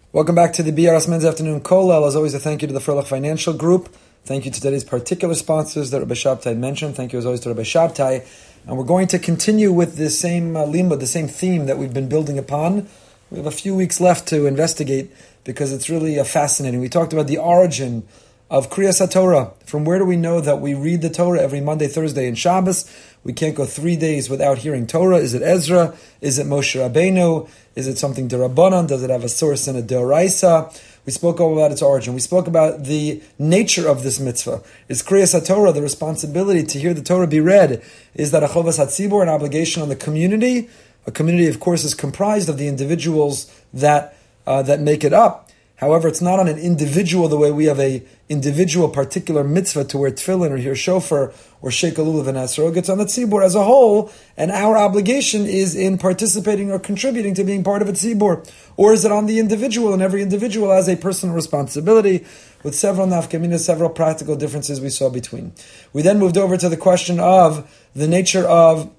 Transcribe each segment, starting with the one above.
Welcome back to the BRS Men's Afternoon Kollel. As always, a thank you to the Freilich Financial Group. Thank you to today's particular sponsors that Rabbi Shabtai mentioned. Thank you as always to Rabbi Shabtai. And we're going to continue with the same limud, the same theme that we've been building upon. We have a few weeks left to investigate because it's really fascinating. We talked about the origin of Kriyas HaTorah. From where do we know that we read the Torah every Monday, Thursday, and Shabbos? We can't go 3 days without hearing Torah. Is it Ezra? Is it Moshe Rabbeinu? Is it something D'Rabbanan? Does it have a source in a D'Oraisa? We spoke all about its origin. We spoke about the nature of this mitzvah. Is Kriyas HaTorah, the responsibility to hear the Torah be read, is that a Chovas HaTzibur, an obligation on the community? A community, of course, is comprised of the individuals that make it up. However, it's not on an individual the way we have a individual particular mitzvah to wear tefillin or hear shofar or shake a lulav and esrog. It's on the tzibur as a whole, and our obligation is in participating or contributing to being part of a tzibur. Or is it on the individual, and every individual has a personal responsibility with several nafkaminas, several practical differences we saw between. We then moved over to the question of the nature of,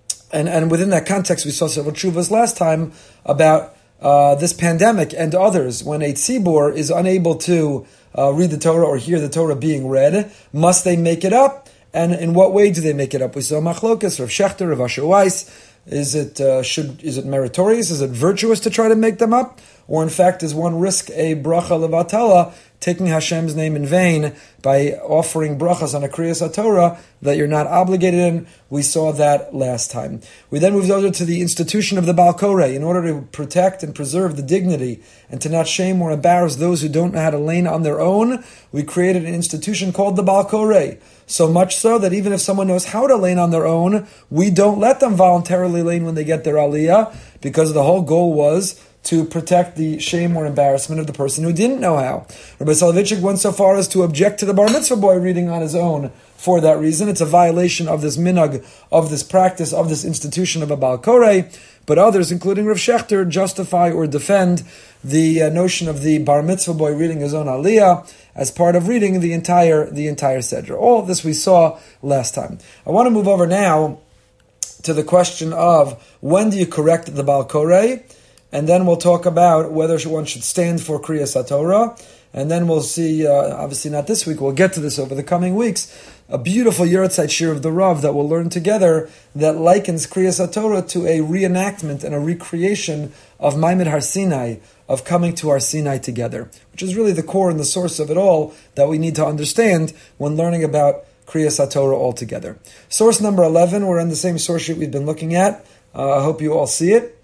and within that context we saw several tshuvas last time about this pandemic and others. When a tzibur is unable to read the Torah or hear the Torah being read, must they make it up? And in what way do they make it up? We saw machlokas, Rav Shechter, Rav Asher Weiss. Is it meritorious? Is it virtuous to try to make them up? Or in fact, does one risk a bracha levatala, taking Hashem's name in vain by offering brachas on a Kriyas HaTorah that you're not obligated in? We saw that last time. We then moved over to the institution of the Baal Koreh. In order to protect and preserve the dignity and to not shame or embarrass those who don't know how to lane on their own, we created an institution called the Baal Koreh. So much so that even if someone knows how to lane on their own, we don't let them voluntarily lane when they get their aliyah, because the whole goal was to protect the shame or embarrassment of the person who didn't know how. Rabbi Soloveitchik went so far as to object to the bar mitzvah boy reading on his own for that reason. It's a violation of this minhag, of this practice, of this institution of a Baal Koreh. But others, including Rav Shechter, justify or defend the notion of the bar mitzvah boy reading his own aliyah as part of reading the entire Sedra. All of this we saw last time. I want to move over now to the question of when do you correct the Baal Koreh? And then we'll talk about whether one should stand for Kriyas HaTorah. And then we'll see, obviously not this week, we'll get to this over the coming weeks, a beautiful Yeratzeit Shir of the Rav that we'll learn together that likens Kriyas HaTorah to a reenactment and a recreation of Maimid Har Sinai, of coming to Har Sinai together, which is really the core and the source of it all that we need to understand when learning about Kriyas HaTorah altogether. Source number 11, we're on the same source sheet we've been looking at. I hope you all see it.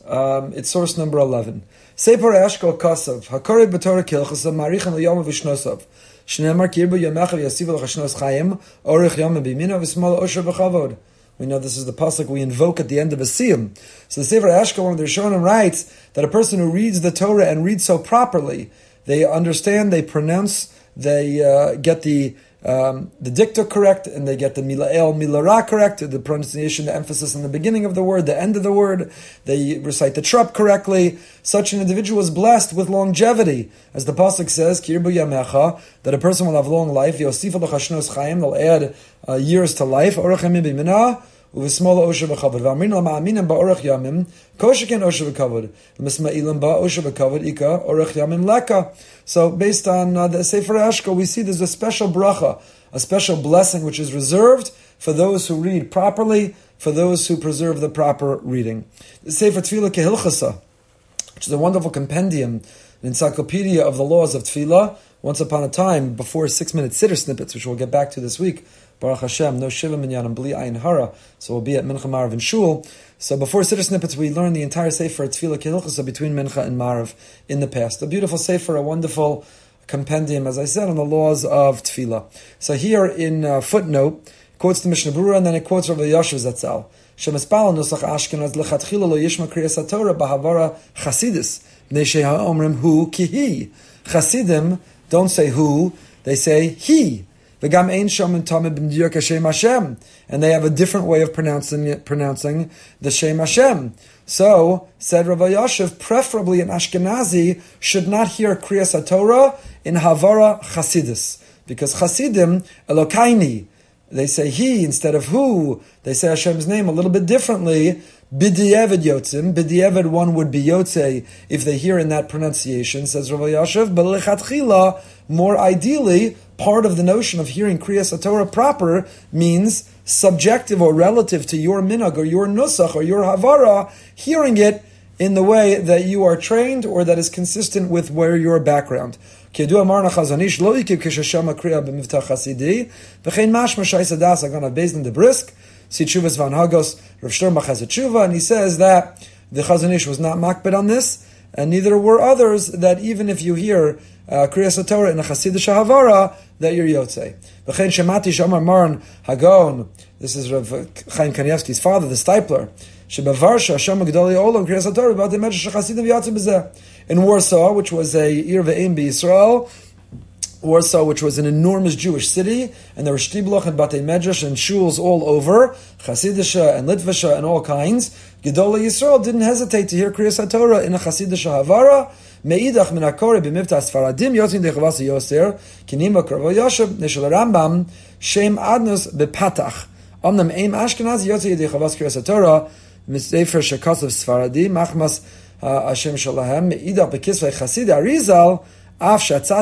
It's source number 11. Sefer Eshkol Kasav, Hakoreh b'Torah Kilchasav, Marichan l'Yom v'Shnosav, Shneimar Kirbu Yamecha v'Yasiv l'Chashnos Chayim, Orech Yom b'Yamina v'Smal Osher b'Chavod. We know this is the pasuk we invoke at the end of a siyum. So the Sefer Eshkol, one of the Rishonim, writes that a person who reads the Torah and reads so properly, they understand, they pronounce, they get the dicta correct, and they get the mila'el, milara correct, the pronunciation, the emphasis in the beginning of the word, the end of the word. They recite the trup correctly. Such an individual is blessed with longevity. As the pasuk says, Kirbu Yamecha, that a person will have long life. Yosif l'chashnos chayim, they'll add years to life. Orach yamim b'minah, uv'smola osher v'chavod. V'amrin l'ma'aminim ba'orach yamim, koshikin osher v'kavod. L'misma'ilim ba'osher v'kavod, ika, orach yamim leka. So based on the Sefer Eshkol, we see there's a special bracha, a special blessing which is reserved for those who read properly, for those who preserve the proper reading. The Sefer Tefillah Kehilchasa, which is a wonderful compendium, an encyclopedia of the laws of Tefillah. Once upon a time, before 6-minute siddur snippets, which we'll get back to this week, Baruch Hashem, no Shiva Minyan and Bli Ayin Hara, so we'll be at Mincha Marav and Shul. So before siddur snippets, we learned the entire Sefer Tefillah Kehilchasa between Mincha and Marav in the past. A beautiful Sefer, a wonderful compendium, as I said, on the laws of Tefillah. So here in footnote, quotes the Mishnah Berurah, and then it quotes Rabbi Yashiv Zatzal. Shemispal nusach Ashkenaz lechatchila lo yishma Kriyas HaTorah b'havara chasidis b'nei sheha omrim hu kihi. Chasidim don't say who, they say he. V'gam ein shom tamid b'mdiyuk Hashem Hashem, and they have a different way of pronouncing the Shem Hashem. So, said Rav Yashiv, preferably an Ashkenazi should not hear Kriyas HaTorah in Havara Chasidis, because Chasidim, Elokaini, they say he instead of who. They say Hashem's name a little bit differently. B'di'evid yotzim. B'di'evid one would be yotze if they hear in that pronunciation, says Rav Elyashiv. But lechatchila, more ideally, part of the notion of hearing Kriyas HaTorah proper means subjective or relative to your minhag or your nusach or your havara, hearing it in the way that you are trained or that is consistent with where your background. Kedu amarna Chazanish lo yikib kishashama kriya b'mivtach chasidi v'chein mashma shayis adas agana based in the brisk. See Tshuvas Van Hagos, Rav Sternbach has a tshuva, and he says that the Chazanish was not makbid on this, and neither were others, that even if you hear Kriyas HaTorah in a Chasidish Havara, that you're Yotzei. V'chein shemati shamar Maran Hagon, this is Rav Chaim Kanievsky's father, the Stipler, Shebavarsha Shama Gedali Olam Kriyas HaTorah, about the Medrash Chasidim Yatzei B'zeh. In Warsaw, which was a Ir Ve'im B'Yisrael, Warsaw, which was an enormous Jewish city, and there were shtibloch and batei medrash and shuls all over, Chasidisha and Litvasha and all kinds. Gedolei Yisrael didn't hesitate to hear Kriyas HaTorah in a Chasidisha Havara. Meidach min hakore b'mivta Sfaradim yotzin dechavas yoser kinima Rav Elyashiv neshel Rambam shem adnus bepatach omnam aim Ashkenaz yotzin dechavas Kriyas HaTorah missefer shekasav Sfaradi machmas Hashem shalahem meidach bekisvei Chasid Arizal. So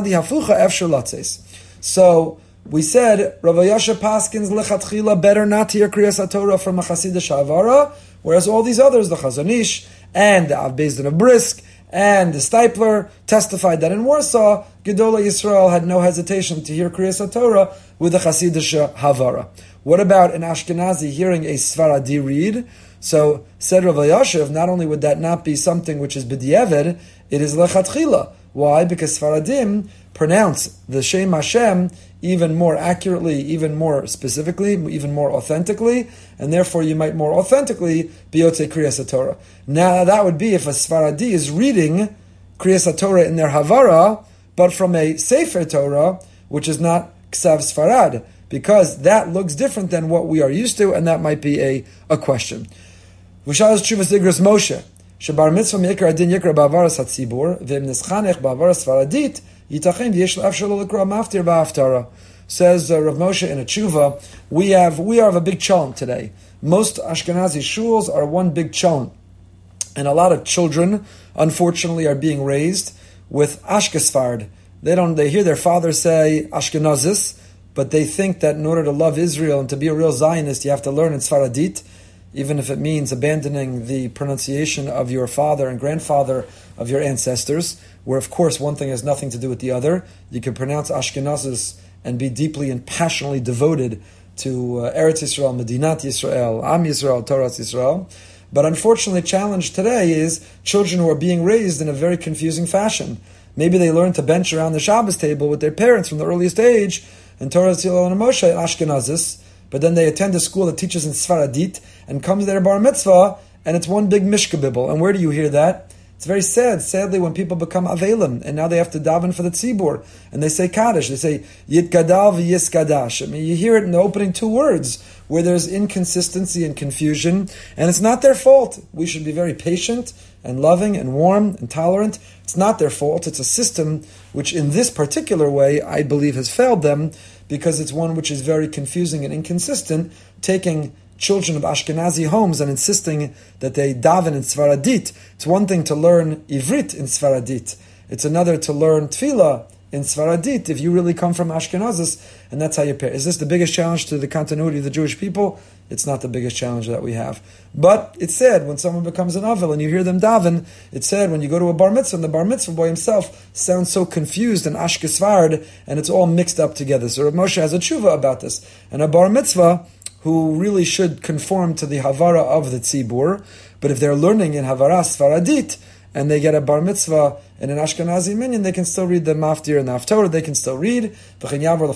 we said Rav Elyashiv paskins lechatchila better not to hear Kriyas HaTorah from a Chasidish Havara, whereas all these others, the Chazanish and the Av Beis Din of Brisk and the Stipler, testified that in Warsaw, Gedolei Yisrael had no hesitation to hear Kriyas HaTorah with a Chasidish Havara. What about an Ashkenazi hearing a Sfaradi read? So said Rav Elyashiv, not only would that not be something which is b'di'eved, it is lechatchila. Why? Because Sfaradim pronounce the Shem Hashem even more accurately, even more specifically, even more authentically, and therefore you might more authentically be Yotzei Kriyas HaTorah. Now that would be if a Sfaradi is reading Kriyas HaTorah in their Havara, but from a Sefer Torah, which is not Ksav Sfarad, because that looks different than what we are used to, and that might be a question. V'shaz Tshuvas Igros Moshe. Shebar mitzvah meikar adin yikra ba'avaras hatzibur v'im neschanech ba'avaras Sfaradit yitachem v'yesh l'afshalo l'kra maftir ba'aftara. Says Rav Moshe in a tshuva, we have a big cholent today. Most Ashkenazi shuls are one big cholent, and a lot of children, unfortunately, are being raised with Ashkesfard. They hear their father say Ashkenazis, but they think that in order to love Israel and to be a real Zionist, you have to learn in Sfaradit, even if it means abandoning the pronunciation of your father and grandfather of your ancestors, where of course one thing has nothing to do with the other. You can pronounce Ashkenazis and be deeply and passionately devoted to Eretz Yisrael, Medinat Yisrael, Am Yisrael, Torah Yisrael. But unfortunately, the challenge today is children who are being raised in a very confusing fashion. Maybe they learn to bench around the Shabbos table with their parents from the earliest age, and Torah Yisrael and Moshe Ashkenazis, but then they attend a school that teaches in Sfaradit and comes to their bar mitzvah, and it's one big mishkabibble. And where do you hear that? It's very sad. Sadly, when people become avelim, and now they have to daven for the tzibur, and they say kaddish, they say yitgadal v'yiskadash. I mean, you hear it in the opening two words, where there's inconsistency and confusion, and it's not their fault. We should be very patient and loving and warm and tolerant. It's not their fault. It's a system which in this particular way, I believe, has failed them, because it's one which is very confusing and inconsistent, taking children of Ashkenazi homes and insisting that they daven in Sfaradit. It's one thing to learn Ivrit in Sfaradit. It's another to learn Tefillah in Sfaradit if you really come from Ashkenazis, and that's how you pair. Is this the biggest challenge to the continuity of the Jewish people? It's not the biggest challenge that we have. But it's said when someone becomes an Avil and you hear them daven, it's said when you go to a bar mitzvah and the bar mitzvah boy himself sounds so confused and ashkesvard, and it's all mixed up together. So Rav Moshe has a tshuva about this. And a bar mitzvah who really should conform to the Havara of the Tzibur, but if they're learning in Havara Sfaradit, and they get a bar mitzvah in an Ashkenazi minyan, they can still read the Maftir and the Haftorah, they can still read, and Rav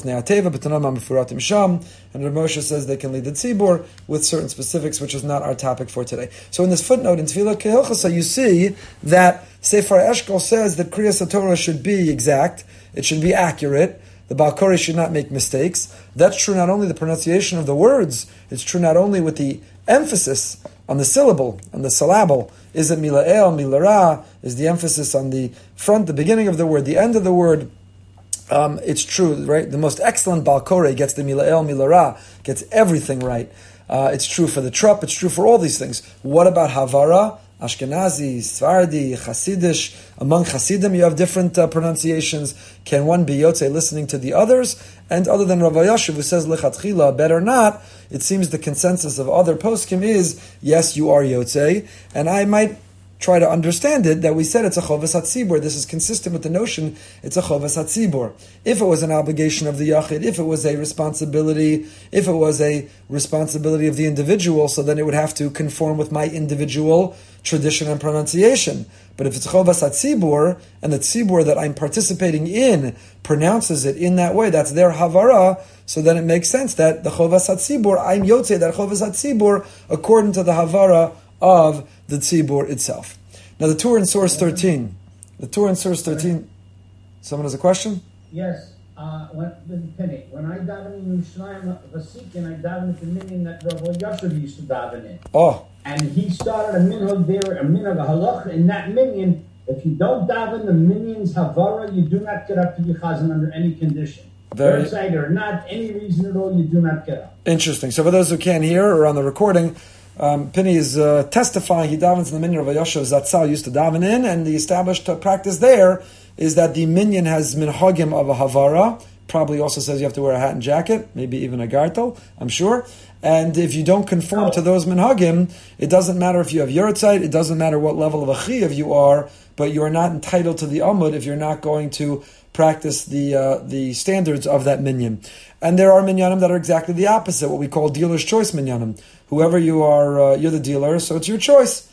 Moshe says they can lead the Tzibur with certain specifics, which is not our topic for today. So in this footnote, in Tefillah Kehilchasa, you see that Sefer Eshkol says that Kriyas HaTorah should be exact, it should be accurate, the Baal Koreh should not make mistakes. That's true not only the pronunciation of the words, it's true not only with the emphasis on the syllable, on the syllable. Is it mila'el, milara? Is the emphasis on the front, the beginning of the word, the end of the word? It's true, right? The most excellent Baal Koreh gets the Mila'el, Milara, gets everything right. It's true for the Trup, it's true for all these things. What about Havara? Ashkenazi, Sfardi, Hasidish. Among Hasidim, you have different pronunciations. Can one be Yotzei listening to the others? And other than Rav Yashiv, who says Lechatchila, better not, it seems the consensus of other poskim is, yes, you are Yotzei. And I might try to understand it, that we said it's a Chovas HaTzibur. This is consistent with the notion it's a Chovas HaTzibur. If it was an obligation of the Yachid, if it was a responsibility of the individual, so then it would have to conform with my individual tradition and pronunciation. But if it's Chovas HaTzibur, and the Tzibur that I'm participating in pronounces it in that way, that's their Havara, so then it makes sense that the Chovas HaTzibur, I'm Yotzei, that Chovas HaTzibur, according to the Havara of the Tzibur itself. Now the Torah in source 13. The Torah in source 13. Someone has a question? Yes. When I daven in Yerushalayim Vasikin, I daven at the minyan that Rav Yashiv used to daven in. Oh. And he started a minhag there, a minhag halach in that minyan. If you don't daven the minyan's havara, you do not get up to be chazan under any condition. Very excited or not, any reason at all, you do not get up. Interesting. So for those who can't hear or on the recording, Pini is testifying. He davens in the minyan of Yashav Zatzal used to daven in, and the established practice there is that the minyan has minhagim of a havara. Probably also says you have to wear a hat and jacket, maybe even a gartel, I'm sure. And if you don't conform to those minhagim, it doesn't matter if you have yortzeit, it doesn't matter what level of a chiyav you are, but you are not entitled to the amud if you're not going to practice the standards of that minyan. And there are minyanim that are exactly the opposite, what we call dealer's choice minyanim. Whoever you are, you're the dealer, so it's your choice.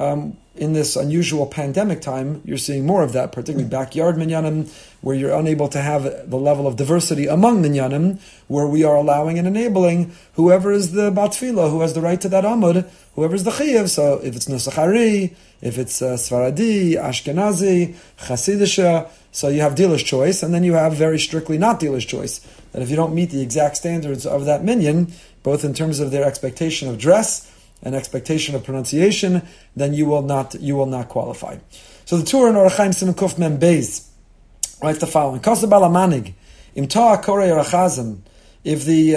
In this unusual pandemic time, you're seeing more of that, particularly backyard minyanim, where you're unable to have the level of diversity among minyanim, where we are allowing and enabling whoever is the batfila, who has the right to that amud, whoever is the chiyav. So if it's Nusachari, if it's Sfaradi, Ashkenazi, Chasidisha, so you have dealer's choice, and then you have very strictly not dealer's choice. That if you don't meet the exact standards of that minyan, both in terms of their expectation of dress and expectation of pronunciation, then you will not qualify. So the Torah in Orach Chaim Siman Kuf Mem Beis writes the following: Kosa Bala Manig, Im Toa Korei or Chazan. If the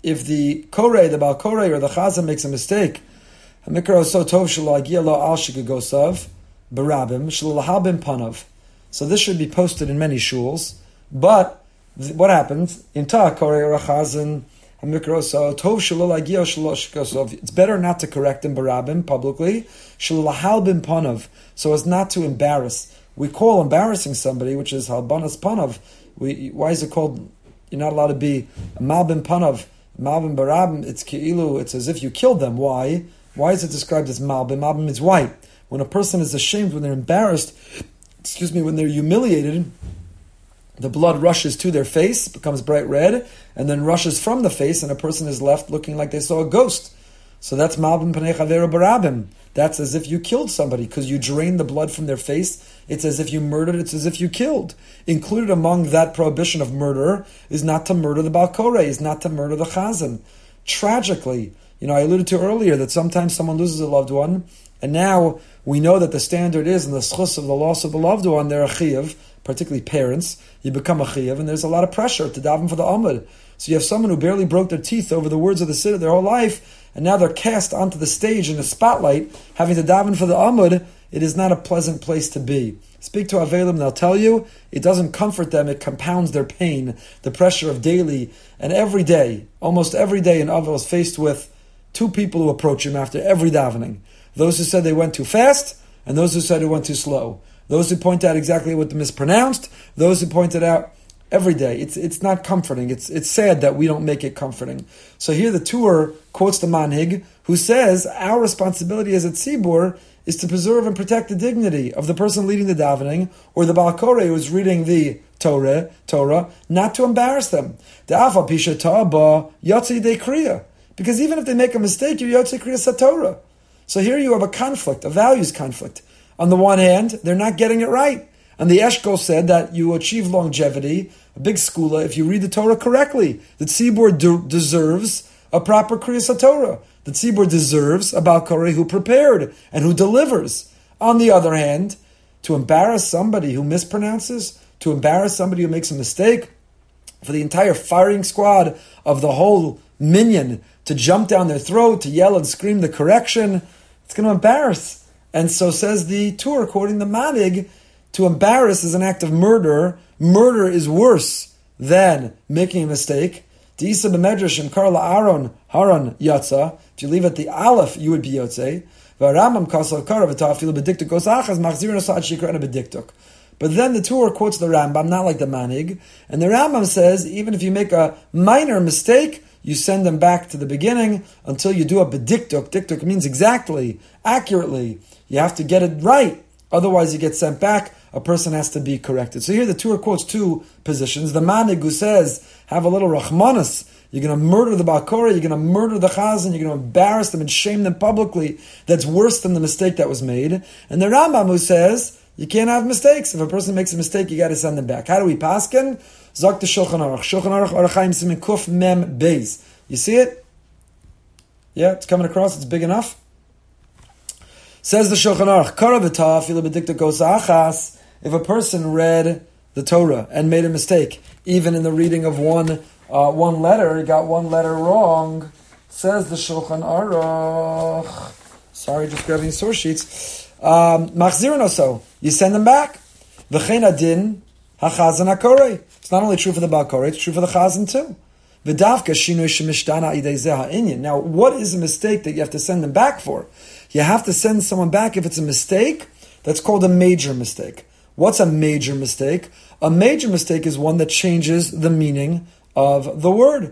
Korei, the Bal Korei or the Chazan makes a mistake, Hamikra so tov shelo agia lo al shikagosav barabim shelo lahabim panav. So this should be posted in many shuls. But what happens? Im Toa Korei or Chazan. It's better not to correct him barabim publicly, so as not to embarrass. We call embarrassing somebody, which is halbanas panav. Why is it called? You're not allowed to be malbim panav, malbim barabim. It's keilu. It's as if you killed them. Why? Why is it described as malbim? Malbim means white. When a person is ashamed, when they're embarrassed, when they're humiliated, the blood rushes to their face, becomes bright red, and then rushes from the face, and a person is left looking like they saw a ghost. So that's malbim panei chavera barabim. That's as if you killed somebody, because you drained the blood from their face. It's as if you murdered, it's as if you killed. Included among that prohibition of murder is not to murder the Bal Korei, is not to murder the Chazan. Tragically, I alluded to earlier that sometimes someone loses a loved one, and now we know that the standard is in the schus of the loss of the loved one, they're a chiyav, particularly parents, you become a chiyav, and there's a lot of pressure to daven for the amud. So you have someone who barely broke their teeth over the words of the siddur their whole life, and now they're cast onto the stage in the spotlight, having to daven for the amud. It is not a pleasant place to be. Speak to Avelim, they'll tell you, it doesn't comfort them, it compounds their pain, the pressure of daily, and every day, almost every day, an Avel is faced with two people who approach him after every davening. Those who said they went too fast, and those who said it went too slow. Those who point out exactly what they mispronounced, those who pointed out every day. It's not comforting. It's sad that we don't make it comforting. So here the Torah quotes the Manhig, who says our responsibility as a tzibur is to preserve and protect the dignity of the person leading the davening, or the Bal Korei who is reading the Torah, not to embarrass them. Because even if they make a mistake, you're Yotzei Kriya Satorah. So here you have a conflict, a values conflict. On the one hand, they're not getting it right. And the Eshkol said that you achieve longevity, a big skula, if you read the Torah correctly. The tzibur deserves a proper Kriyas HaTorah. The tzibur deserves a Bal Korei who prepared and who delivers. On the other hand, to embarrass somebody who mispronounces, to embarrass somebody who makes a mistake, for the entire firing squad of the whole minyan to jump down their throat, to yell and scream the correction, it's going to embarrass. And so says the Tur, quoting the Manig, to embarrass is an act of murder. Murder is worse than making a mistake. D'isa b'medrash and Karla Aaron Haran Yatza. If you leave at the Aleph, you would be Yotzei. V'Rambam kasal karav ta'afilu b'diktuk osachas machzirin asad shikrena b'diktuk. But then the Tur quotes the Rambam, not like the Manig, and the Rambam says even if you make a minor mistake, you send them back to the beginning until you do a b'diktuk. Diktuk means exactly, accurately. You have to get it right. Otherwise, you get sent back. A person has to be corrected. So here the Tur quotes two positions. The Manig who says, have a little rachmanis. You're going to murder the Baal Koreh, you're going to murder the Chazan, you're going to embarrass them and shame them publicly. That's worse than the mistake that was made. And the Rambam who says, you can't have mistakes. If a person makes a mistake, you got to send them back. How do we paskin? Zok the Shulchan Aruch. Shulchan Aruch Orachayim Simin Kuf Mem Beis. You see it? Yeah, it's coming across. It's big enough. Says the Shulchan Aruch, Karavita Fila B'dikta Kos Achas. If a person read the Torah and made a mistake, even in the reading of one letter, he got one letter wrong, says the Shulchan Aruch. Sorry, just grabbing source sheets. Machzirin oso, you send them back. V'chein adin hachazan hakorei. It's not only true for the Baal Koreh, it's true for the Chazan too. V'davka shinui shemishtana idei zeh ha'inyan. Now, what is a mistake that you have to send them back for? You have to send someone back if it's a mistake that's called a major mistake. What's a major mistake? A major mistake is one that changes the meaning of the word.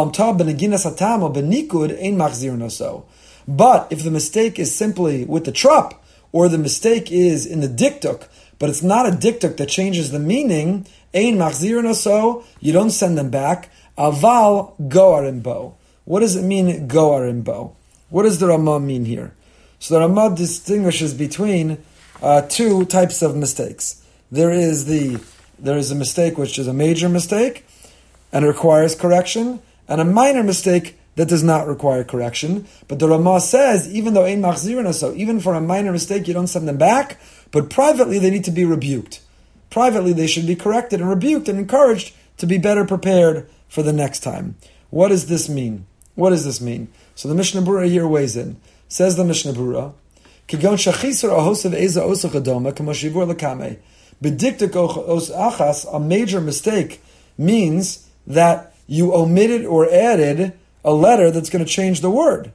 But if the mistake is simply with the trup, or the mistake is in the diktuk, but it's not a diktuk that changes the meaning, ein machzirin oso, you don't send them back. Aval goarim bo. What does it mean, goarim bo? What does the Ramah mean here? So the Ramah distinguishes between two types of mistakes. There is a mistake which is a major mistake and requires correction, and a minor mistake that does not require correction. But the Ramah says, even though ein machzirin oso, even for a minor mistake, you don't send them back, but privately they need to be rebuked. Privately they should be corrected and rebuked and encouraged to be better prepared for the next time. What does this mean? What does this mean? So the Mishnah Berurah here weighs in. Says the Mishnah Berurah, Kigon shachisar ahosav eza osach adoma k'moshivur lekame. B'diktuk os achas, a major mistake, means that you omitted or added a letter that's going to change the word.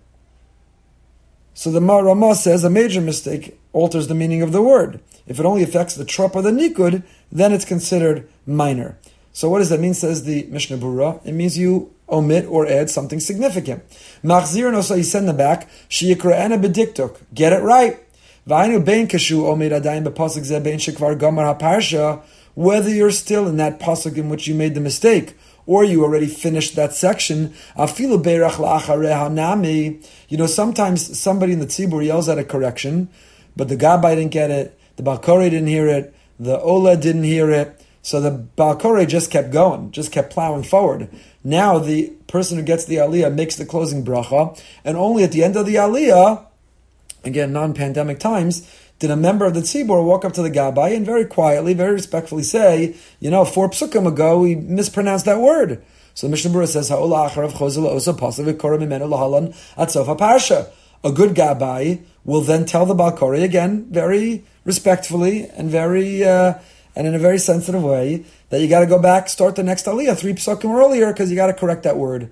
So the Ramah says a major mistake alters the meaning of the word. If it only affects the trup or the nikud, then it's considered minor. So what does that mean, says the Mishnah Berurah? It means you omit or add something significant. Machzir no, so you send them back. Sheyikra'ena b'diktuk. Get it right. V'aynu bein kashu omid adayim b'pasuk zeh bein shekvar gamar haparsha. Whether you're still in that pasuk in which you made the mistake, or you already finished that section, afilu beirach la'achareh hanami. You know, sometimes somebody in the tzibur yells at a correction, but the Gabbai didn't get it, the Baal Koreh didn't hear it, the Ola didn't hear it, so the Baal Koreh just kept going, just kept plowing forward. Now the person who gets the aliyah makes the closing bracha, and only at the end of the aliyah, again, non-pandemic times, did a member of the tzibur walk up to the Gabbai and very quietly, very respectfully say, 4 psukim ago, we mispronounced that word. So the Mishnah Berurah says, Ha'ola acharav chozeh la'osa pasav v'korah mimenu lahalan at sof ha'parsha. A good Gabbai will then tell the Baal Koreh again, very respectfully and very and in a very sensitive way, that you got to go back, start the next aliyah 3 psukim earlier, because you got to correct that word.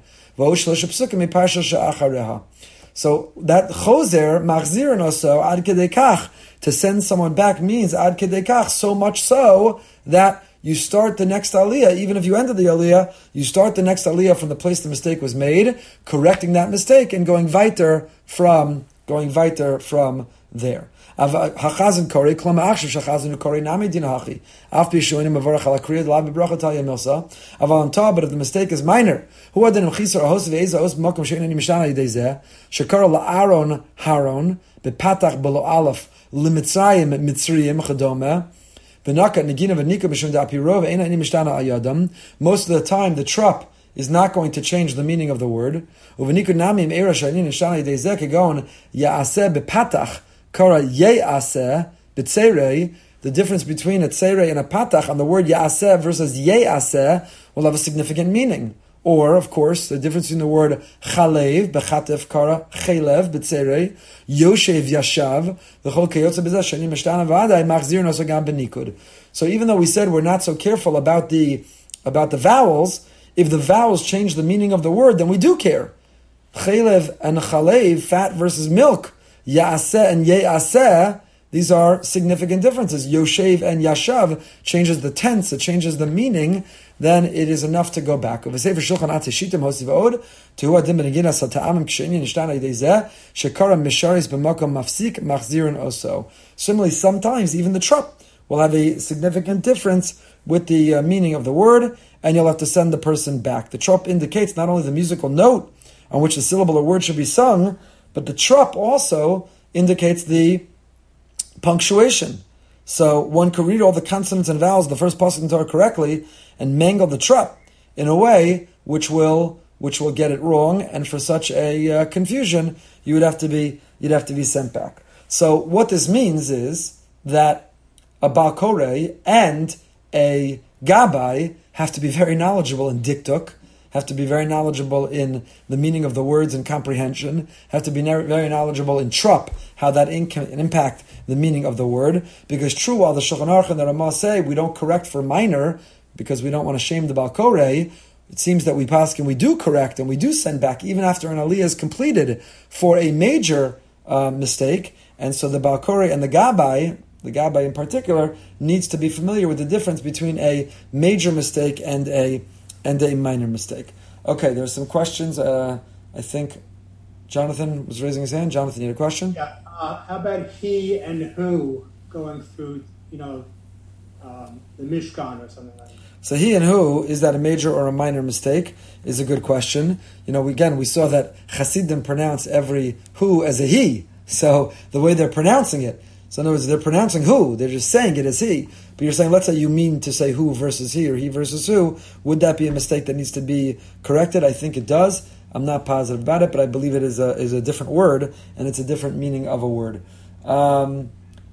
So that choser, machzirin also, ad kedei kach, to send someone back means ad kedei kach, so much so that you start the next aliyah, even if you ended the aliyah, you start the next aliyah from the place the mistake was made, correcting that mistake and going weiter from there. Hachazan korei klama achshav shachazan korei nami dinahachi af bishoinim avarach ala kriyad la bebracha talya milsa aval on top, but if the mistake is minor, who adenim chisar ahos ve'eza os makom she'enani mishana yidei zeh shekara la'aron haron bepatach belo alaf limitzrayim mitzrayim chadome v'naka negina v'nika b'shum da'apiro ve'enani mishtana ayadam. Most of the time the trup is not going to change the meaning of the word. U'v'niku nami im eira she'enani mishana yidei zeh kegon ya'aseh bepatach Kara ye'aseh b'tzerei, the difference between a tzeirei and a patach on the word ya'aseh versus ye'aseh will have a significant meaning. Or, of course, the difference between the word chalev, bechatef kara, chalev, b'tzerei, yoshev yashav, v'chol keyotze b'zeh, sheni meshtana v'adai, machzir nosagam b'nikud. So even though we said we're not so careful about the vowels, if the vowels change the meaning of the word, then we do care. Chalev and chalev, fat versus milk, ya'aseh and ye'aseh, these are significant differences. Yoshev and yashav changes the tense, it changes the meaning, then it is enough to go back. Similarly, sometimes even the trup will have a significant difference with the meaning of the word, and you'll have to send the person back. The trup indicates not only the musical note on which the syllable or word should be sung, but the trup also indicates the punctuation. So one could read all the consonants and vowels of the first pasuk in Torah correctly and mangle the trup in a way which will get it wrong, and for such a confusion, you'd have to be sent back. So what this means is that a Baal Koreh and a Gabbai have to be very knowledgeable in diktuk, have to be very knowledgeable in the meaning of the words and comprehension, have to be very knowledgeable in trup, how that can impact the meaning of the word. Because true, while the Shulchan Aruch and the Ramah say we don't correct for minor, because we don't want to shame the Baal Koreh, it seems that we paskin, we do correct and we do send back even after an aliyah is completed for a major mistake. And so the Baal Koreh and the Gabbai in particular, needs to be familiar with the difference between a major mistake and a minor mistake. Okay, there's some questions. I think Jonathan was raising his hand. Jonathan, you had a question? Yeah. How about he and who going through, the Mishkan or something like that? So he and who, is that a major or a minor mistake, is a good question. We saw that Hasidim pronounce every who as a he. So the way they're pronouncing it. So in other words, they're pronouncing who. They're just saying it as he. But you're saying, let's say you mean to say who versus he or he versus who. Would that be a mistake that needs to be corrected? I think it does. I'm not positive about it, but I believe it is a different word, and it's a different meaning of a word. Okay,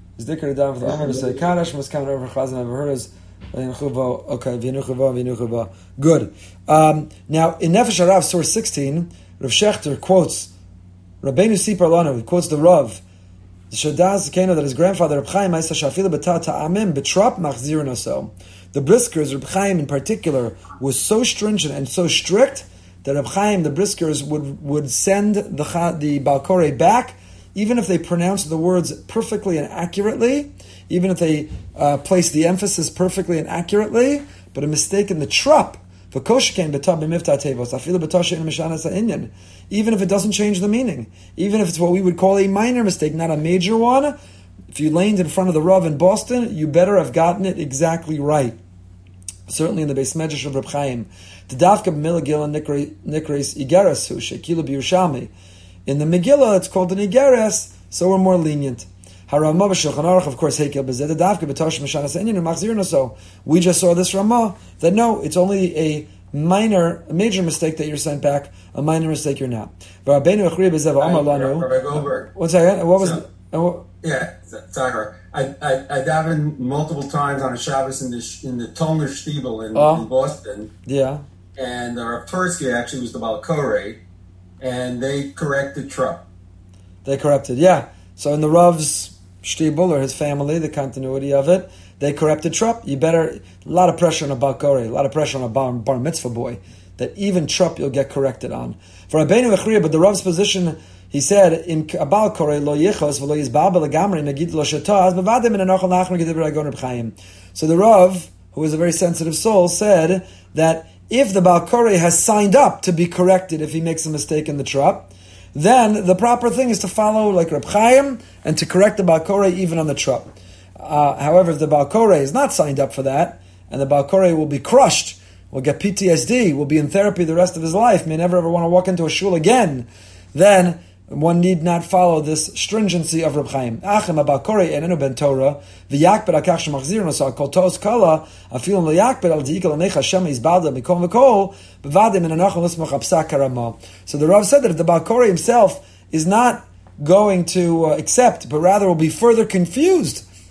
good. Now, in Nefesh Harav, source 16, Rav Shechter quotes Rabbeinu Sipar Lanu, he quotes the Rav, that his grandfather Reb Chaim the Briskers, Reb Chaim in particular, was so stringent and so strict that Reb Chaim, the Briskers, would send the Baal Koreh back, even if they pronounced the words perfectly and accurately, even if they placed the emphasis perfectly and accurately, but a mistake in the trup. Even if it doesn't change the meaning, even if it's what we would call a minor mistake, not a major one, if you leaned in front of the Rav in Boston, you better have gotten it exactly right. Certainly in the Beis Medrash of Reb Chaim. The Davka Megillah Nikreis Igeres Hu Shekilu B'Yerushalmi. In the Megillah, it's called an Igeres, so we're more lenient. Haramah b'Shulchan Aruch, of course, Heikel b'Zeh Davka b'Tosh Mishanas Inyan Machzir so. We just saw this Ramah that no, it's only a major mistake that you're sent back, a minor mistake you're not. Rabbi Goldberg. One second. What was? Sorry. I davened multiple times on a Shabbos in the Tomer Shtiebel in Boston. Yeah. And Rav Tursky actually was the Baal Koreh, and they corrected trup. They corrected, yeah. So in the Rav's Shtiebel or his family, the continuity of it, they corrected trup. A lot of pressure on a Baal Koreh, a lot of pressure on a bar mitzvah boy, that even trup you'll get corrected on. For Rabbeinu Echriya, but the Rav's position, he said, in Baal Koreh lo yichos v'lo yizbabel legamri megid lo shetaz bevadim in anochel nachmer gedibur agon Reb Chaim. So the Rav, who is a very sensitive soul, said that if the Baal Koreh has signed up to be corrected if he makes a mistake in the trup, then the proper thing is to follow like Reb Chaim and to correct the Baal Koreh even on the trup. However, if the Baal Koreh is not signed up for that, and the Baal Koreh will be crushed, will get PTSD, will be in therapy the rest of his life, may never ever want to walk into a shul again, then one need not follow this stringency of Reb Chaim. Achem Baal Koreh enenu ben Torah, v'yakber akach shemachzirno so kol tos kala, afilum lo yakber al diikal anecha Hashem izbalda mikol v'kol, bevadim in anachon lismach apsak harama. So the Rav said that if the Baal Koreh himself is not going to accept, but rather will be further confused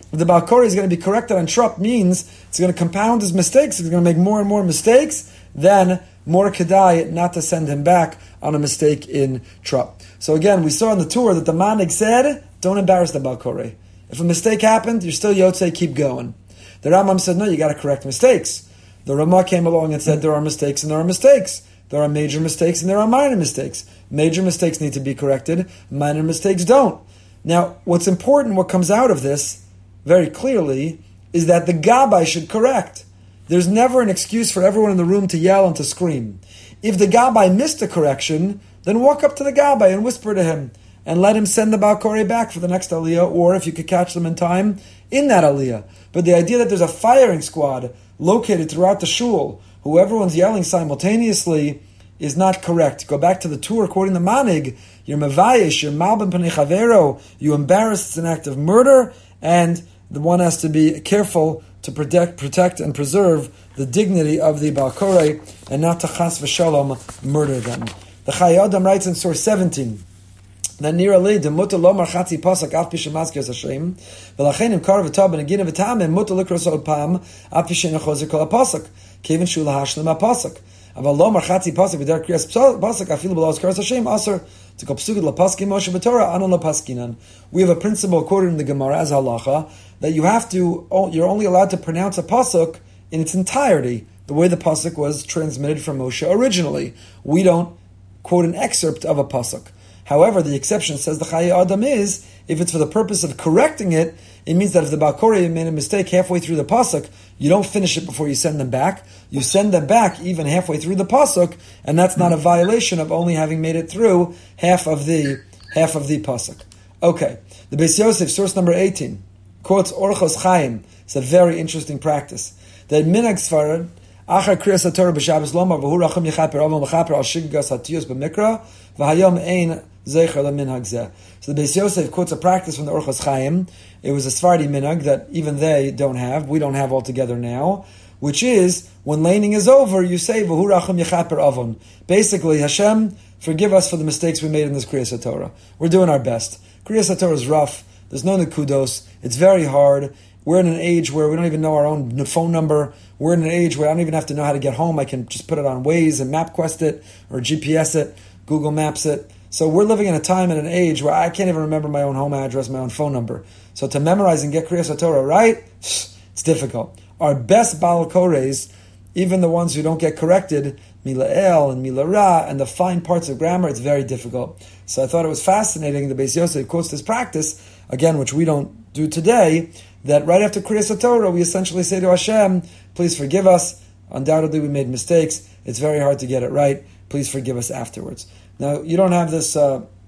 If the Baal Koreh is going to be corrected on Trup means it's going to compound his mistakes, he's going to make more and more mistakes, then more kedai not to send him back on a mistake in Trup. So again, we saw in the tour that the Manig said, don't embarrass the Baal Koreh. If a mistake happened, you're still Yotzei, keep going. The Rambam said, no, you got to correct mistakes. The Ramah came along and said, there are mistakes and there are mistakes. There are major mistakes and there are minor mistakes. Major mistakes need to be corrected. Minor mistakes don't. Now, what's important, what comes out of this, very clearly, is that the Gabbai should correct. There's never an excuse for everyone in the room to yell and to scream. If the Gabbai missed a correction, then walk up to the Gabbai and whisper to him, and let him send the Baal Koreh back for the next Aliyah, or if you could catch them in time, in that Aliyah. But the idea that there's a firing squad located throughout the shul, who everyone's yelling simultaneously, is not correct. Go back to the tour, quoting the Manig, you're Mavayish, you're Malbim Panei Chavero, you embarrass, it's an act of murder, and the one has to be careful to protect and preserve the dignity of the Baal Koreh, and not to chas v'shalom murder them. The Chayei Adam writes in source 17, that near Ali de mutter lo marchatzi pasak af pi shemazkir Hashem v'lachen im kar v'tab benegina v'tamim mutter likros od pam af pi shenachozer kol pasak kevin shul hashlam pasak aval lo marchatzi pasak v'der kriyas pasak afilu b'los kar Hashem aser to kol psukid lapaskin Moshe b'Torah anon lapaskinan. We have a principle quoted in the Gemara as halacha that you're only allowed to pronounce a pasuk in its entirety, the way the pasuk was transmitted from Moshe originally. We don't quote an excerpt of a pasuk. However, the exception, says the Chayei Adam, is if it's for the purpose of correcting it, it means that if the Baal Koreh made a mistake halfway through the pasuk, you don't finish it before you send them back. You send them back even halfway through the pasuk, and that's not a violation of only having made it through half of the pasuk. Okay, the Beis Yosef, source number 18, quotes Orchos Chaim. It's a very interesting practice. That Minhag Sfarad, Achar Kriyas HaTorah b'Shabbos Lomar v'hu rachum yichaper avon v'chaper al shiggas hatiyos b'mikra v'hayom ein zecher leminhag zeh. So the Beis Yosef quotes a practice from the Orchos Chaim. It was a Sephardi minhag that even they don't have, we don't have altogether now, which is, when laning is over, you say v'hu rachum yichaper avon. Basically, Hashem, forgive us for the mistakes we made in this Kriyas HaTorah. We're doing our best. Kriyas HaTorah is rough. There's no nekudos. It's very hard. We're in an age where we don't even know our own phone number. We're in an age where I don't even have to know how to get home. I can just put it on Waze and MapQuest it, or GPS it, Google Maps it. So we're living in a time and an age where I can't even remember my own home address, my own phone number. So to memorize and get Kriyas HaTorah right, it's difficult. Our best Baal Korehs, even the ones who don't get corrected, Mila El and Mila Ra, and the fine parts of grammar, it's very difficult. So I thought it was fascinating. The Beis Yosef quotes this practice, again, which we don't do today, that right after Kriyas HaTorah, we essentially say to Hashem, please forgive us. Undoubtedly we made mistakes. It's very hard to get it right. Please forgive us afterwards. Now, you don't have this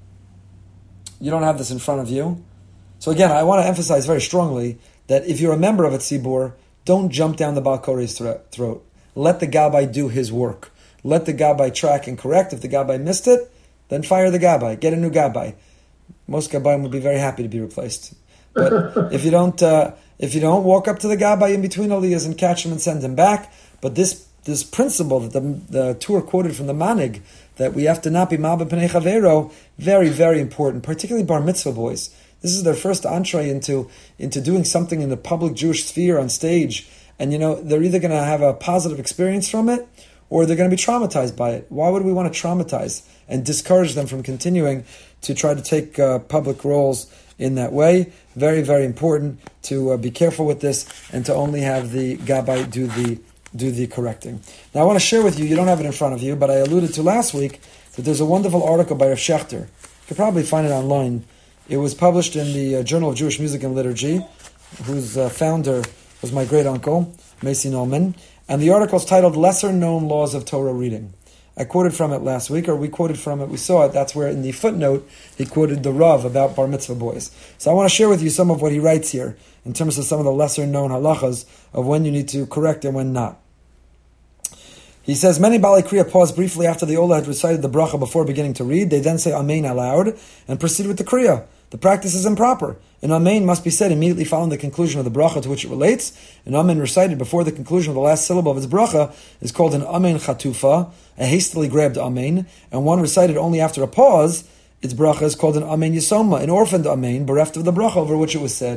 in front of you. So again, I want to emphasize very strongly that if you're a member of a tzibur, don't jump down the Baal Koreh's throat. Let the Gabbai do his work. Let the Gabbai track and correct. If the Gabbai missed it, then fire the Gabbai. Get a new Gabbai. Most Gabbai would be very happy to be replaced. But if you don't walk up to the Gabbai in between aliyahs and catch him and send him back. But this principle that the tour quoted from the Manig, that we have to not be Malbim Panei Chavero, very, very important, particularly bar mitzvah boys. This is their first entree into doing something in the public Jewish sphere on stage. And they're either going to have a positive experience from it, or they're going to be traumatized by it. Why would we want to traumatize and discourage them from continuing to try to take public roles in that way? Very, very important to be careful with this and to only have the Gabbai do the correcting. Now I want to share with you, you don't have it in front of you, but I alluded to last week that there's a wonderful article by Rav Shechter. You could probably find it online. It was published in the Journal of Jewish Music and Liturgy, whose founder was my great uncle, Macy Nolman. And the article is titled Lesser Known Laws of Torah Reading. I quoted from it last week, or we quoted from it, we saw it. That's where in the footnote he quoted the Rav about bar mitzvah boys. So I want to share with you some of what he writes here in terms of some of the lesser known halachas of when you need to correct and when not. He says, many Baalei Kriya pause briefly after the Olah had recited the bracha before beginning to read. They then say Amen aloud and proceed with the Kriya. The practice is improper. An Amen must be said immediately following the conclusion of the bracha to which it relates. An Amen recited before the conclusion of the last syllable of its bracha is called an Amen chatufa, a hastily grabbed Amen, and one recited only after a pause, its bracha is called an Amen yisoma, an orphaned Amen, bereft of the bracha over which it was said.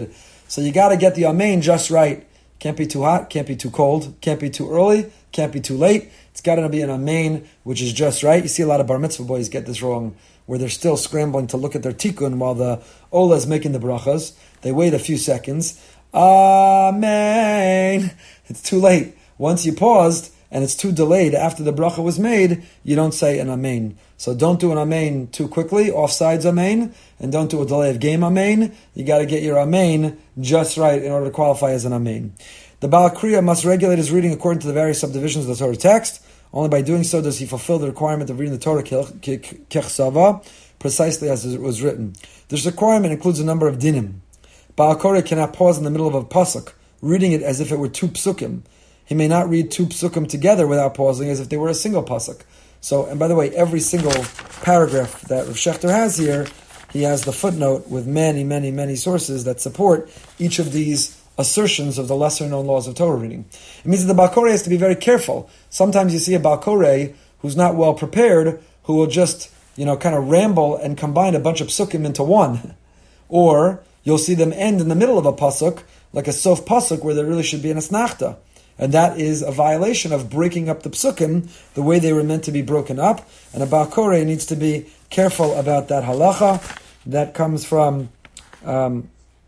So you got to get the amen just right. Can't be too hot, can't be too cold, can't be too early, can't be too late. It's got to be an amen which is just right. You see a lot of bar mitzvah boys get this wrong, where they're still scrambling to look at their tikkun while the ola is making the brachas. They wait a few seconds. Amen. It's too late. Once you paused and it's too delayed after the bracha was made, you don't say an amen. So don't do an amen too quickly, offsides amen, and don't do a delay of game amen. You got to get your amen just right in order to qualify as an amen. The Baal Kriya must regulate his reading according to the various subdivisions of the Torah text. Only by doing so does he fulfill the requirement of reading the Torah kechsava, precisely as it was written. This requirement includes a number of dinim. Baal Koreh cannot pause in the middle of a pasuk, reading it as if it were two psukim. He may not read two psukim together without pausing as if they were a single pasuk. So, and by the way, every single paragraph that Rav Shechter has here, he has the footnote with many, many, many sources that support each of these assertions of the lesser-known laws of Torah reading. It means that the Baal Koreh has to be very careful. Sometimes you see a Baal Koreh who's not well prepared, who will just, kind of ramble and combine a bunch of psukim into one. Or you'll see them end in the middle of a pasuk, like a sof pasuk, where there really should be an asnachta. And that is a violation of breaking up the psukim the way they were meant to be broken up. And a Baal Koreh needs to be careful about that halacha. That comes from the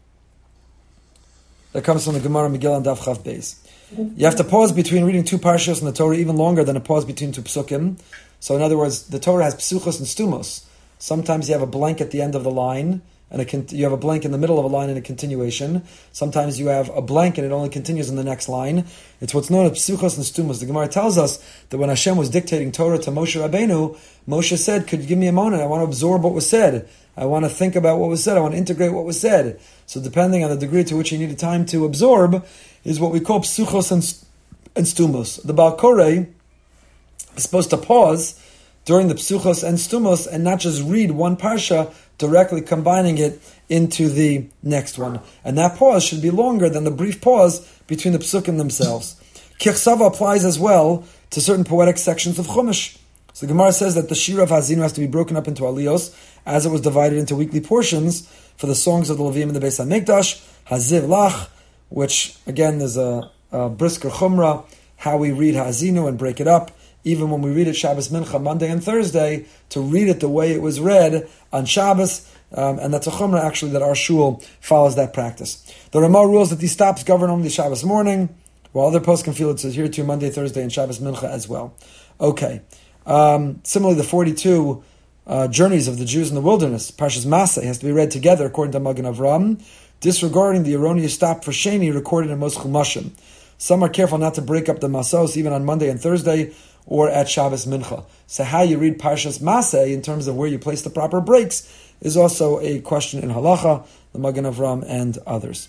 Gemara Megillah and Daf Chav Beis. You have to pause between reading two parshas in the Torah even longer than a pause between two psukim. So in other words, the Torah has psuchos and stumos. Sometimes you have a blank at the end of the line, and you have a blank in the middle of a line and a continuation. Sometimes you have a blank and it only continues in the next line. It's what's known as psuchos and stumos. The Gemara tells us that when Hashem was dictating Torah to Moshe Rabbeinu, Moshe said, "Could you give me a moment? I want to absorb what was said. I want to think about what was said. I want to integrate what was said." So depending on the degree to which he needed time to absorb, is what we call psuchos and stumos. The Baal Koreh is supposed to pause during the psuchos and stumos and not just read one parsha, directly combining it into the next one. And that pause should be longer than the brief pause between the psukim themselves. Kichsava applies as well to certain poetic sections of Chumash. So the Gemara says that the Shira of Hazinu has to be broken up into aliyos, as it was divided into weekly portions for the songs of the Levim in the Beis HaMikdash, Haziv Lach, which again is a brisker chumrah, how we read Hazinu and break it up, even when we read it Shabbos Mincha, Monday and Thursday, to read it the way it was read on Shabbos, and that's a chumrah actually that our shul follows that practice. The Ramah rules that these stops govern only Shabbos morning, while other poskim feel it's here to Monday, Thursday, and Shabbos Mincha as well. Okay. Similarly, the 42 journeys of the Jews in the wilderness, Parshas Maseh, has to be read together according to Magen Avraham, disregarding the erroneous stop for Sheni recorded in most Chumashim. Some are careful not to break up the Masos even on Monday and Thursday or at Shabbos Mincha. So how you read Parshas Maseh in terms of where you place the proper breaks is also a question in Halacha, the Magen Avraham and others.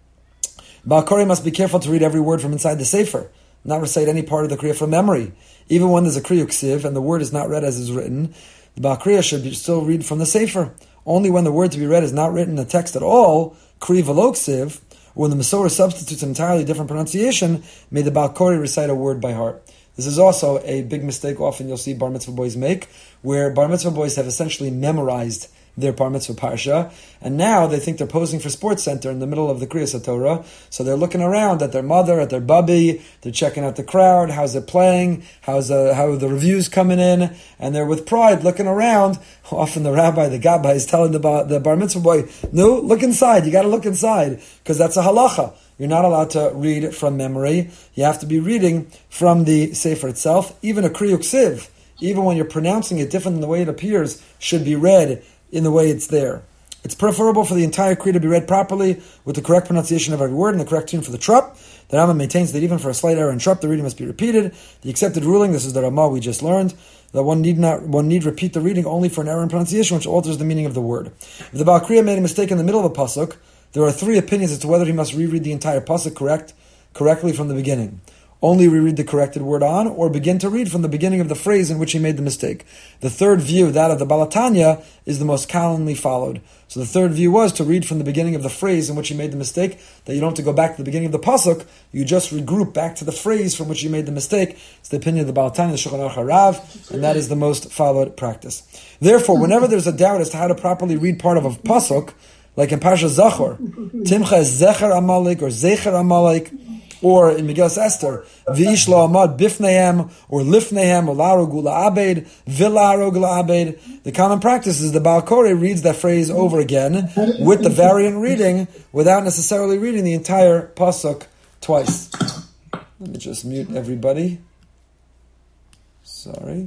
Baal Koreh must be careful to read every word from inside the Sefer, not recite any part of the Kriya from memory. Even when there's a Kriya Ksiv and the word is not read as is written, the Baal Kriya should still read from the Sefer. Only when the word to be read is not written in the text at all, Kriya V'lo Ksiv, or when the Masorah substitutes an entirely different pronunciation, may the Baal Koreh recite a word by heart. This is also a big mistake often you'll see bar mitzvah boys make, where bar mitzvah boys have essentially memorized their bar mitzvah parsha, and now they think they're posing for Sports Center in the middle of the Kriyas HaTorah, so they're looking around at their mother, at their bubby, they're checking out the crowd, how's it playing, how are the reviews coming in, and they're with pride looking around. Often the rabbi, the gabbai, is telling the bar mitzvah boy, no, look inside, you got to look inside, because that's a halacha. You're not allowed to read from memory. You have to be reading from the Sefer itself. Even a Kriya Ksiv, even when you're pronouncing it different than the way it appears, should be read in the way it's there. It's preferable for the entire Kriya to be read properly with the correct pronunciation of every word and the correct tune for the trup. The Rambam maintains that even for a slight error in trup, the reading must be repeated. The accepted ruling, this is the Ramah we just learned, that one need repeat the reading only for an error in pronunciation which alters the meaning of the word. If the Baal Kriya made a mistake in the middle of a pasuk, there are three opinions as to whether he must reread the entire pasuk correctly from the beginning. Only reread the corrected word on, or begin to read from the beginning of the phrase in which he made the mistake. The third view, that of the Baal HaTanya, is the most commonly followed. So the third view was to read from the beginning of the phrase in which he made the mistake, that you don't have to go back to the beginning of the pasuk, you just regroup back to the phrase from which you made the mistake. It's the opinion of the Baal HaTanya, the Shulchan Aruch HaRav, and that is the most followed practice. Therefore, whenever there's a doubt as to how to properly read part of a pasuk, like in Parsha Zachor, Timcha is Zecher Amalek or Zecher Amalek, or in Megillas Esther, V'ish lo amad bifnehem, or lifnehem, or la'arog la'abed, v'la'arog la'abed. The common practice is the Baal Koreh reads that phrase over again with the variant reading without necessarily reading the entire pasuk twice. Let me just mute everybody. Sorry.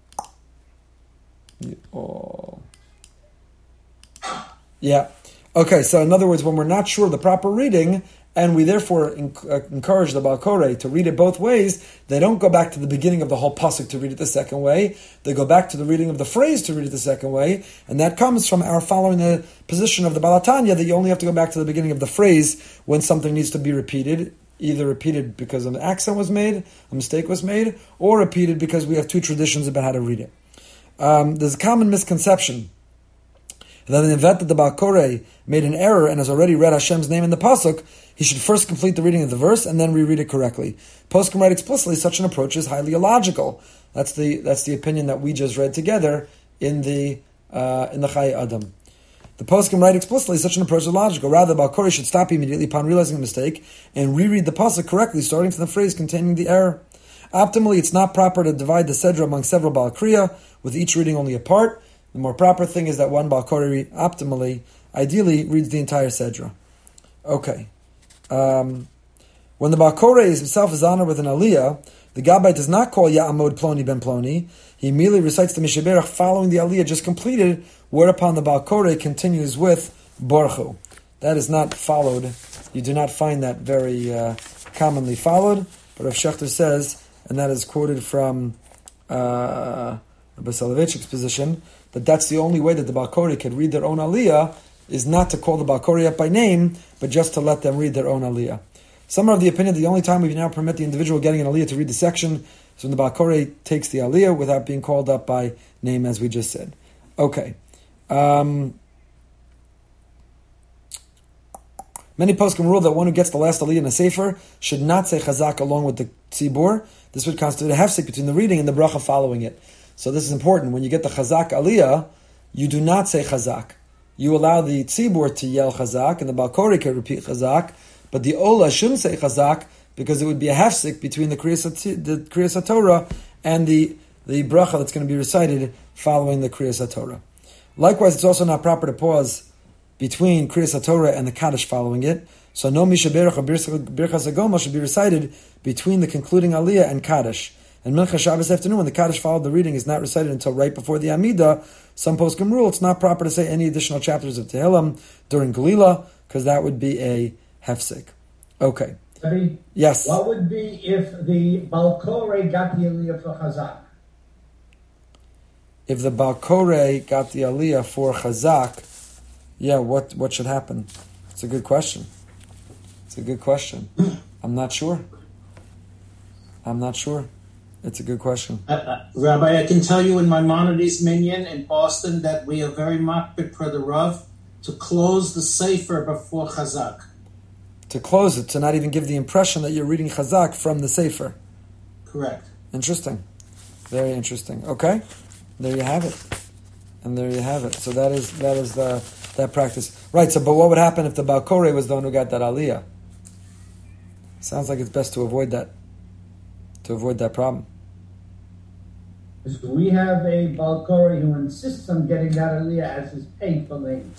Yeah. Okay, so in other words, when we're not sure of the proper reading, and we therefore encourage the Baal Koreh to read it both ways, they don't go back to the beginning of the whole pasuk to read it the second way. They go back to the reading of the phrase to read it the second way, and that comes from our following the position of the Baal HaTanya that you only have to go back to the beginning of the phrase when something needs to be repeated, either repeated because an accent was made, a mistake was made, or repeated because we have two traditions about how to read it. There's a common misconception that in the event that the Baal Koreh made an error and has already read Hashem's name in the pasuk, he should first complete the reading of the verse and then reread it correctly. Poskim write explicitly such an approach is highly illogical. That's the opinion that we just read together in the Chayei Adam. The Poskim write explicitly such an approach is illogical. Rather, the Baal Koreh should stop immediately upon realizing a mistake and reread the pasuk correctly, starting from the phrase containing the error. Optimally, it's not proper to divide the Sedra among several Baal Kriya, with each reading only a part. The more proper thing is that one Baal Koreh ideally reads the entire Sedra. Okay. When the Baal Koreh himself is honored with an Aliyah, the Gabbai does not call Ya'amod Ploni Ben Ploni. He immediately recites the Mishaberach following the Aliyah just completed, whereupon the Baal Koreh continues with Baruch. That is not followed. You do not find that very commonly followed, but Rav Shechter says, and that is quoted from Rabbi Soloveitchik's position, that that's the only way that the Baal Koreh can read their own Aliyah, is not to call the Baal Koreh up by name, but just to let them read their own Aliyah. Some are of the opinion that the only time we now permit the individual getting an Aliyah to read the section is when the Baal Koreh takes the Aliyah without being called up by name, as we just said. Okay. Many poskim rule that one who gets the last Aliyah in a Sefer should not say Chazak along with the Tzibur. This would constitute a hefsek between the reading and the bracha following it. So this is important. When you get the Chazak Aliyah, you do not say Chazak. You allow the Tzibur to yell Chazak, and the Baal Koreh can repeat Chazak, but the Ola shouldn't say Chazak, because it would be a hefsek between the Kriyas HaTorah and the bracha that's going to be recited following the Kriyas HaTorah. Likewise, it's also not proper to pause between Kriyas HaTorah and the Kaddish following it. So no Mishaberach or Birchas HaGomel should be recited between the concluding Aliyah and Kaddish. And Mincha Shabbos afternoon, when the Kaddish followed the reading, is not recited until right before the Amidah. Some poskim rule it's not proper to say any additional chapters of Tehillim during Galila, because that would be a hefsek. Okay. Rabbi, yes. What would be if the Baal Koreh got the Aliyah for Chazak? If the Baal Koreh got the Aliyah for Chazak, what should happen? It's a good question. I'm not sure. It's a good question. Rabbi, I can tell you in Maimonides Minyan in Boston that we are very makbid for the Rav to close the Sefer before Chazak. To close it, to not even give the impression that you're reading Chazak from the Sefer. Correct. Interesting. Very interesting. Okay. There you have it. And there you have it. So that is that practice. Right, so but what would happen if the Baal Koreh was the one who got that Aliyah? Sounds like it's best to avoid that problem. We have a Baal Koreh who insists on getting that Aliyah as his pay for lane.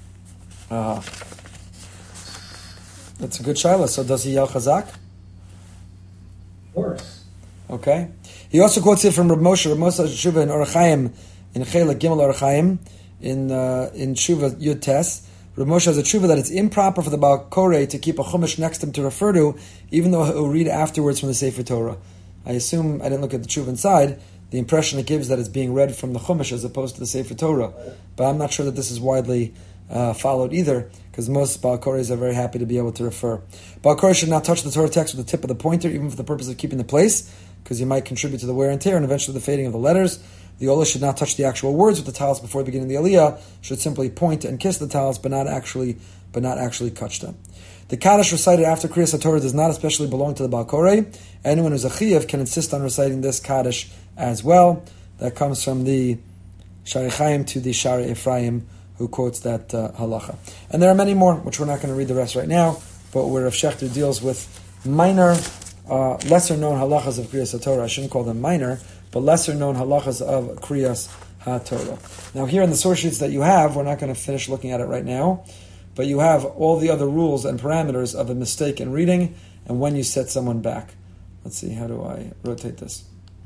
That's a good shaila. So does he yell Chazak? Of course. Okay. He also quotes it from Rav Moshe Tshuva in Orach Chaim, in Chelek Gimel Orach Chaim, in Tshuva Yud Tes. Rav Moshe has a tshuva that it's improper for the Baal Koreh to keep a chumash next to him to refer to, even though he'll read afterwards from the Sefer Torah. I assume, I didn't look at the tshuva inside, the impression it gives that it's being read from the chumash as opposed to the Sefer Torah. But I'm not sure that this is widely followed either, because most Baal Korehs are very happy to be able to refer. Baal Koreh should not touch the Torah text with the tip of the pointer, even for the purpose of keeping the place, because you might contribute to the wear and tear and eventually the fading of the letters. The Ola should not touch the actual words with the talis before beginning the Aliyah, should simply point and kiss the talis, but not actually touch them. The Kaddish recited after Kriyas HaTorah does not especially belong to the Baal Koreh. Anyone who's a Chiyuv can insist on reciting this Kaddish as well. That comes from the Shari Chaim to the Shari Ephraim, who quotes that halacha. And there are many more, which we're not going to read the rest right now, but where Rav Shechter deals with minor, lesser-known halachas of Kriyas HaTorah. I shouldn't call them minor, but lesser-known halachas of Kriyas HaTorah. Now here in the source sheets that you have, we're not going to finish looking at it right now, but you have all the other rules and parameters of a mistake in reading and when you set someone back. Let's see, how do I rotate this?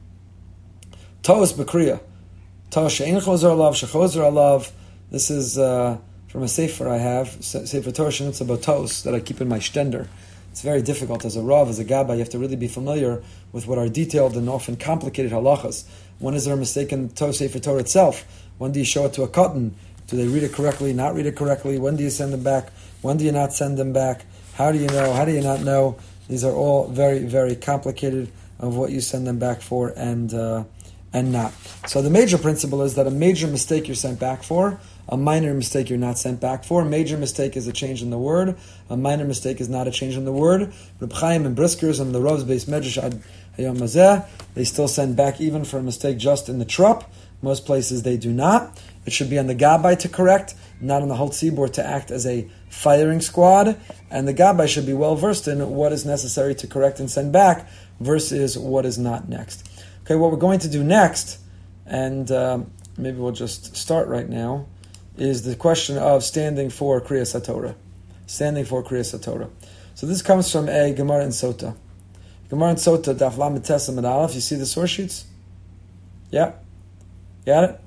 To'os b'kriya. To'os she'ein chozer alav, shechozer alav. This is from a sefer I have, Sefer Torah Shenutza about To'os, that I keep in my shtender. It's very difficult as a Rav, as a Gabbai. You have to really be familiar with what are detailed and often complicated halachas. When is there a mistake in Sefer Torah itself? When do you show it to a cotton? Do they read it correctly, not read it correctly? When do you send them back? When do you not send them back? How do you know? How do you not know? These are all very, very complicated of what you send them back for and not. So the major principle is that a major mistake you're sent back for, a minor mistake you're not sent back for. A major mistake is a change in the word. A minor mistake is not a change in the word. Reb Chaim and Briskers and the Rav's Beis Medrash Ad Hayom Hazeh, they still send back even for a mistake just in the trup. Most places they do not. It should be on the Gabbai to correct, not on the whole tzibur to act as a firing squad. And the Gabbai should be well versed in what is necessary to correct and send back versus what is not next. Okay, what we're going to do next, and maybe we'll just start right now, is the question of standing for Kriyas HaTorah. Standing for Kriyas HaTorah. So this comes from a Gemara in Sota. Gemara in Sota, Daf Lamed Tes Amud Aleph. You see the source sheets? Yeah? Got it?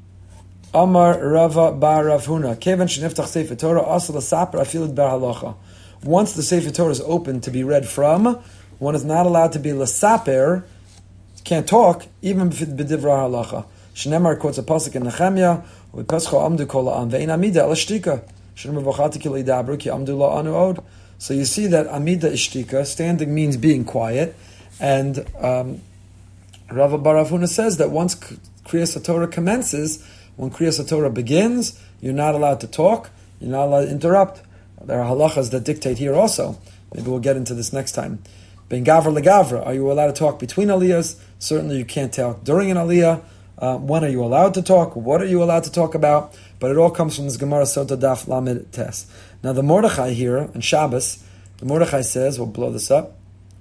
Amar Rava Bar Rav Huna. Kevan sheniftach Sefer Torah asal l'saper afilid bar halacha. Once the Sefer Torah is open to be read from, one is not allowed to be l'saper, can't talk, even b'divra halacha. Shnemar quotes a pasuk in Nehemiah, "V'pescha amdu kol ha'am ve'ein amida el shtika." Shnemar v'chati ki leidabru ki amdu la'anu od. So you see that amida ishtika, standing means being quiet, and Rava Bar Rav Huna says that once Kriyas HaTorah commences, when Kriyas HaTorah begins, you're not allowed to talk, you're not allowed to interrupt. There are halachas that dictate here also. Maybe we'll get into this next time. Ben gavra legavra, are you allowed to talk between aliyahs? Certainly you can't talk during an aliyah. When are you allowed to talk? What are you allowed to talk about? But it all comes from this Gemara Sota Daf Lamed Tes. Now the Mordechai here on Shabbos, the Mordechai says, we'll blow this up.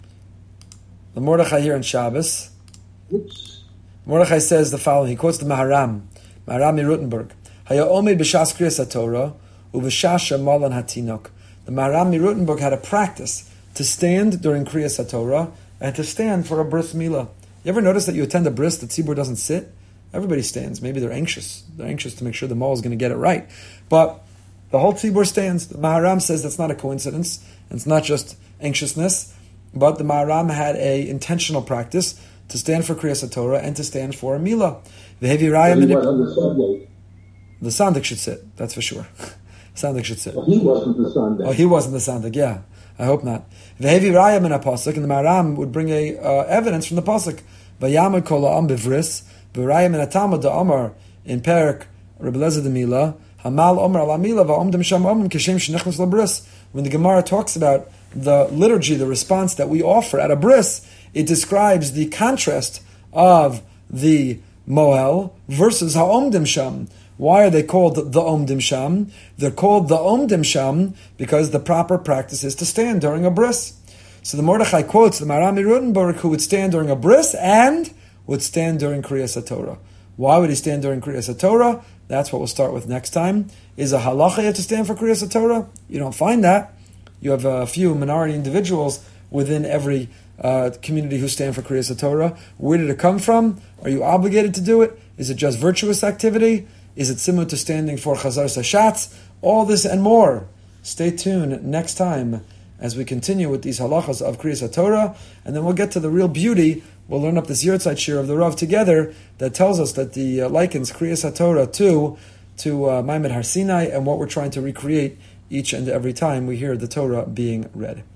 The Mordechai here on Shabbos, Mordechai says the following. He quotes the Maharam Rutenberg. Haya omed b'shas Kriyas HaTorah u'b'shas malan hatinok. The Maharam Rutenberg had a practice to stand during Kriyas HaTorah and to stand for a bris milah. You ever notice that you attend a bris, the tzibur doesn't sit? Everybody stands. Maybe they're anxious. They're anxious to make sure the mall is going to get it right. But the whole tzibur stands. The Maharam says that's not a coincidence. And it's not just anxiousness. But the Maharam had a intentional practice to stand for Kriyas HaTorah and to stand for a milah. The Sandik should sit, that's for sure. Sandik should sit. Well, he wasn't the Sandik. Oh, he wasn't the Sandik, yeah. I hope not. Vehevi Raya min HaPasuk, and the Maharam would bring a evidence from the Pasuk. Vayamad kol ha'am bivris, v'raya min HaTalmud da'amar, in Perak, Rebbe Lezer de Milah, Hamal Omer ala Milah, va'omdem sham omim kishem shenichnas labris. When the Gemara talks about the liturgy, the response that we offer at a bris, it describes the contrast of the Moel versus ha'omdim sham. Why are they called the omdim sham? They're called the omdim sham because the proper practice is to stand during a bris. So the Mordechai quotes the Maharam Rutenberg, who would stand during a bris and would stand during Kriyas HaTorah. Why would he stand during Kriyas HaTorah? That's what we'll start with next time. Is a halacha you have to stand for Kriyas HaTorah? You don't find that. You have a few minority individuals within every community who stand for Kriyas HaTorah. Where did it come from? Are you obligated to do it? Is it just virtuous activity? Is it similar to standing for Chazar Sashatz? All this and more. Stay tuned next time as we continue with these halachas of Kriyas HaTorah, and then we'll get to the real beauty. We'll learn up this Yurtzeit Shir of the Rav together that tells us that the likens Kriyas HaTorah to Maimed Har Sinai and what we're trying to recreate each and every time we hear the Torah being read.